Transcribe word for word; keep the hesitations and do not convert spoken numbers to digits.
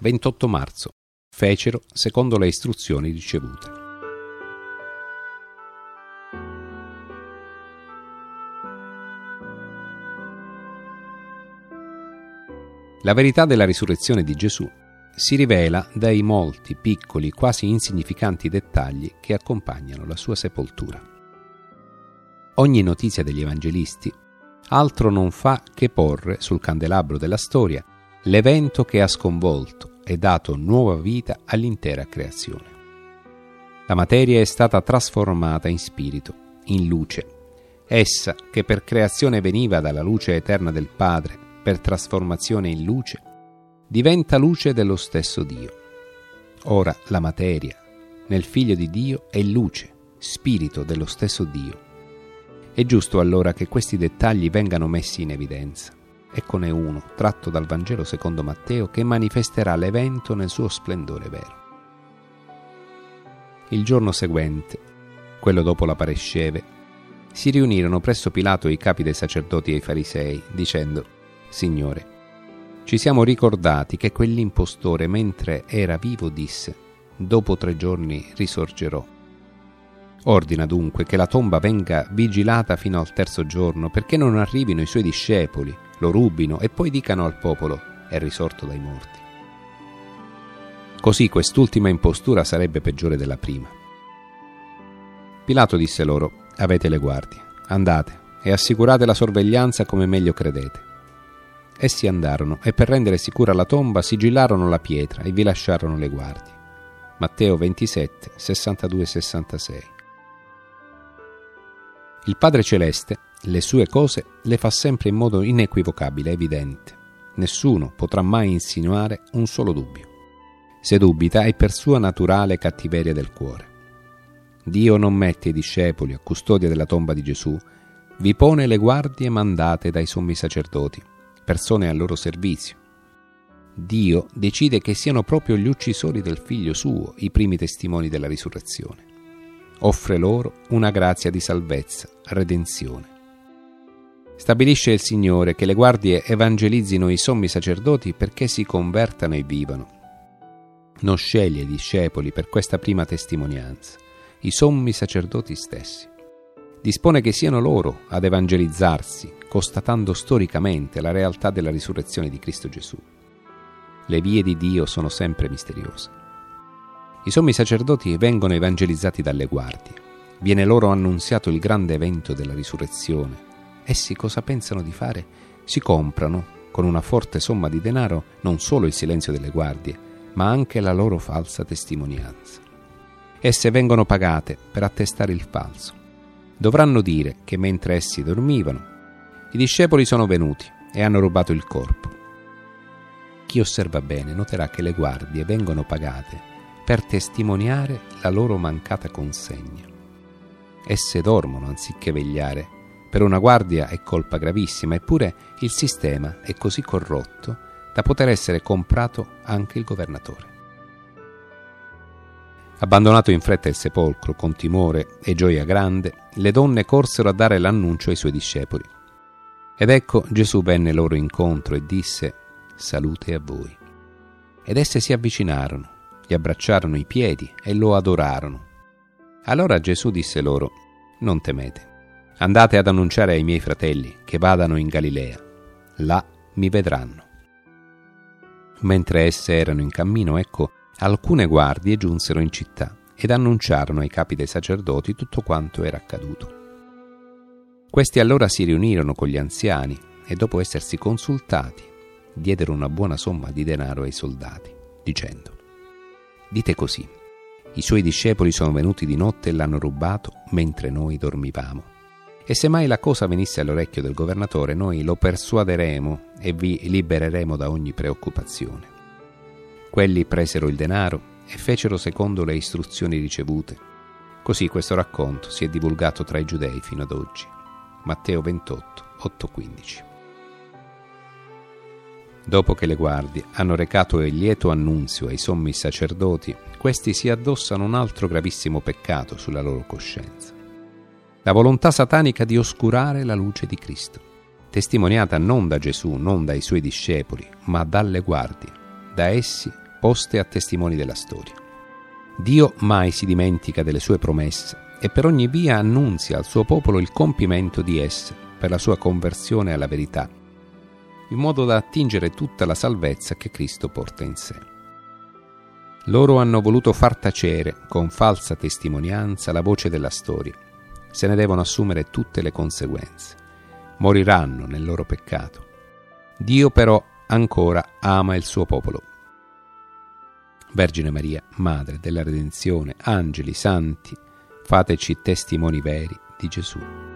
ventotto marzo. Fecero secondo le istruzioni ricevute. La verità della risurrezione di Gesù si rivela dai molti piccoli, quasi insignificanti dettagli che accompagnano la sua sepoltura. Ogni notizia degli evangelisti altro non fa che porre sul candelabro della storia l'evento che ha sconvolto e dato nuova vita all'intera creazione. La materia è stata trasformata in spirito, in luce. Essa, che per creazione veniva dalla luce eterna del Padre, per trasformazione in luce, diventa luce dello stesso Dio. Ora la materia, nel Figlio di Dio, è luce, spirito dello stesso Dio. È giusto allora che questi dettagli vengano messi in evidenza. Eccone uno, tratto dal Vangelo secondo Matteo, che manifesterà l'evento nel suo splendore vero. Il giorno seguente, quello dopo la Paresceve, si riunirono presso Pilato i capi dei sacerdoti e i farisei, dicendo: Signore, ci siamo ricordati che quell'impostore, mentre era vivo, disse: dopo tre giorni risorgerò. Ordina dunque che la tomba venga vigilata fino al terzo giorno, perché non arrivino i suoi discepoli, lo rubino e poi dicano al popolo: è risorto dai morti. Così quest'ultima impostura sarebbe peggiore della prima. Pilato disse loro: avete le guardie, andate e assicurate la sorveglianza come meglio credete. Essi andarono e per rendere sicura la tomba sigillarono la pietra e vi lasciarono le guardie. Matteo ventisette, sessantadue sessantasei. Il Padre Celeste le sue cose le fa sempre in modo inequivocabile e evidente. Nessuno potrà mai insinuare un solo dubbio. Se dubita è per sua naturale cattiveria del cuore. Dio non mette i discepoli a custodia della tomba di Gesù, vi pone le guardie mandate dai sommi sacerdoti, persone al loro servizio. Dio decide che siano proprio gli uccisori del Figlio suo i primi testimoni della risurrezione. Offre loro una grazia di salvezza, redenzione. Stabilisce il Signore che le guardie evangelizzino i sommi sacerdoti perché si convertano e vivano. Non sceglie i discepoli per questa prima testimonianza, i sommi sacerdoti stessi. Dispone che siano loro ad evangelizzarsi, constatando storicamente la realtà della risurrezione di Cristo Gesù. Le vie di Dio sono sempre misteriose. I sommi sacerdoti vengono evangelizzati dalle guardie. Viene loro annunziato il grande evento della risurrezione. Essi cosa pensano di fare? Si comprano, con una forte somma di denaro, non solo il silenzio delle guardie, ma anche la loro falsa testimonianza. Esse vengono pagate per attestare il falso. Dovranno dire che mentre essi dormivano, i discepoli sono venuti e hanno rubato il corpo. Chi osserva bene noterà che le guardie vengono pagate per testimoniare la loro mancata consegna. Esse dormono anziché vegliare. Per una guardia è colpa gravissima, eppure il sistema è così corrotto da poter essere comprato anche il governatore. Abbandonato in fretta il sepolcro, con timore e gioia grande, le donne corsero a dare l'annuncio ai suoi discepoli. Ed ecco Gesù venne loro incontro e disse: salute a voi. Ed esse si avvicinarono, gli abbracciarono i piedi e lo adorarono. Allora Gesù disse loro: non temete, andate ad annunciare ai miei fratelli che vadano in Galilea, là mi vedranno. Mentre esse erano in cammino, ecco, alcune guardie giunsero in città ed annunciarono ai capi dei sacerdoti tutto quanto era accaduto. Questi allora si riunirono con gli anziani e dopo essersi consultati diedero una buona somma di denaro ai soldati, dicendo: dite così, i suoi discepoli sono venuti di notte e l'hanno rubato mentre noi dormivamo. E se mai la cosa venisse all'orecchio del governatore, noi lo persuaderemo e vi libereremo da ogni preoccupazione. Quelli presero il denaro e fecero secondo le istruzioni ricevute. Così questo racconto si è divulgato tra i giudei fino ad oggi. Matteo ventotto, otto quindici. Dopo che le guardie hanno recato il lieto annunzio ai sommi sacerdoti, questi si addossano un altro gravissimo peccato sulla loro coscienza: la volontà satanica di oscurare la luce di Cristo, testimoniata non da Gesù, non dai suoi discepoli, ma dalle guardie, da essi poste a testimoni della storia. Dio mai si dimentica delle sue promesse e per ogni via annunzia al suo popolo il compimento di esse per la sua conversione alla verità, in modo da attingere tutta la salvezza che Cristo porta in sé. Loro hanno voluto far tacere, con falsa testimonianza, la voce della storia. Se ne devono assumere tutte le conseguenze. Moriranno nel loro peccato. Dio però ancora ama il suo popolo. Vergine Maria, Madre della Redenzione, angeli, santi, fateci testimoni veri di Gesù.